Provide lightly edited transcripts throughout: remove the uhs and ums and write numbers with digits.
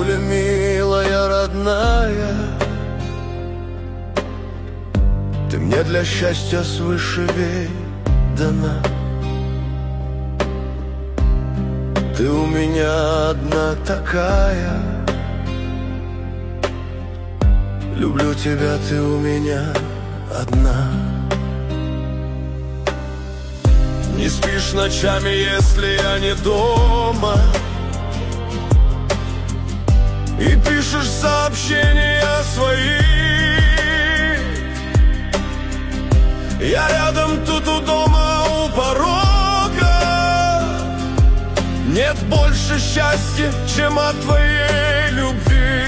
Мамуля, милая, родная, ты мне для счастья свыше дана. Ты у меня одна такая. Люблю тебя, ты у меня одна. Не спишь ночами, если я не дома, и пишешь сообщения свои. Я рядом, тут у дома, у порога. Нет больше счастья, чем от твоей любви.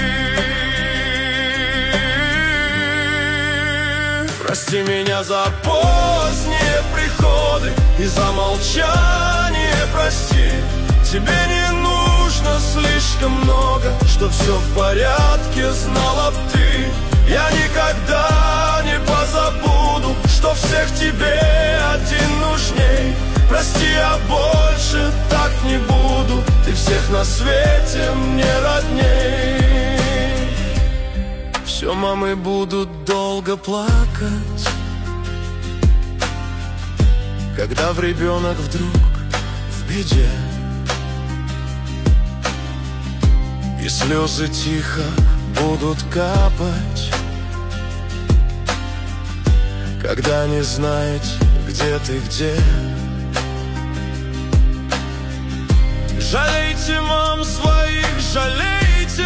Прости меня за поздние приходы и за молчание, прости. Тебе не нужно слишком много, что все в порядке, знала б ты. Я никогда не позабуду, что всех тебе один нужней. Прости, я больше так не буду, ты всех на свете мне родней. Все мамы будут долго плакать, когда в ребенок вдруг в беде, и слезы тихо будут капать, когда не знаете, где ты, где. Жалейте мам своих, жалейте,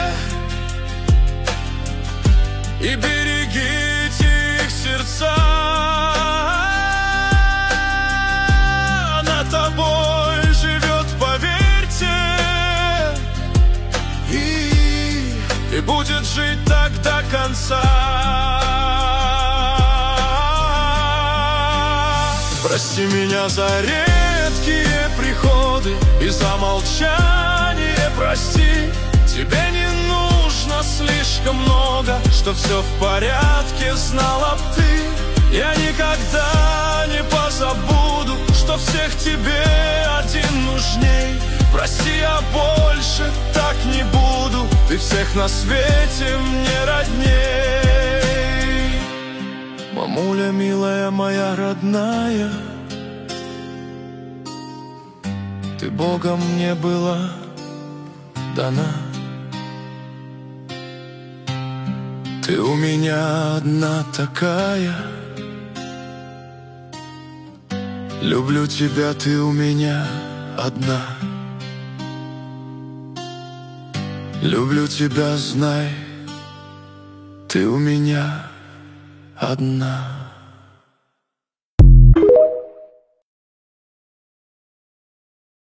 и берегите их сердца. Она тобой живет, поверьте, и будет жить так до конца. Прости меня за редкие приходы и за молчание, прости. Тебе не нужно слишком много, что все в порядке, знала б ты. Я никогда не позабуду, что всех тебе один нужней. Прости, я больше так не буду, ты всех на свете мне родней. Мамуля, милая моя родная, ты Богом мне была дана. Ты у меня одна такая. Люблю тебя, ты у меня одна. Люблю тебя, знай, ты у меня одна.